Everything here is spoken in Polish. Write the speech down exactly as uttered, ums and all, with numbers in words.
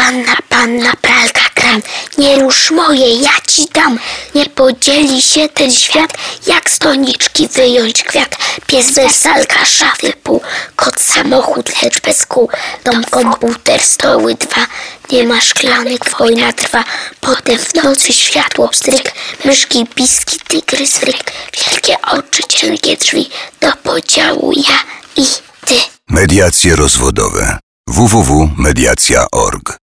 Wanna, panna, pralka, kran. Nie rusz moje, ja ci dam. Nie podzieli się ten świat, jak z doniczki wyjąć kwiat. Pies wersalka, szafy pół. Kot samochód, lecz bez kół. Dom, komputer, stoły dwa. Nie ma szklanek, wojna trwa. Potem w nocy światło pstryk. Myszki, piski, tygrys, ryk. Wielkie oczy, cienkie drzwi. Do podziału ja i ty. Mediacje rozwodowe. w w w kropka mediacja kropka org